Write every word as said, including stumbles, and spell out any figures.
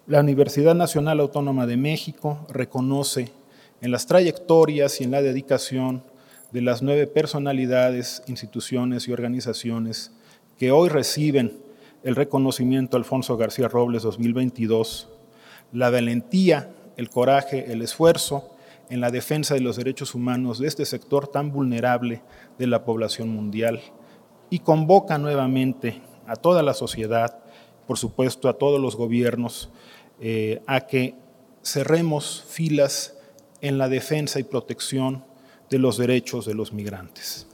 La Universidad Nacional Autónoma de México reconoce en las trayectorias y en la dedicación de las nueve personalidades, instituciones y organizaciones que hoy reciben el reconocimiento Alfonso García Robles dos mil veintidós, la valentía, el coraje, el esfuerzo en la defensa de los derechos humanos de este sector tan vulnerable de la población mundial, y convoca nuevamente a toda la sociedad, por supuesto a todos los gobiernos, eh, a que cerremos filas en la defensa y protección de los derechos de los migrantes.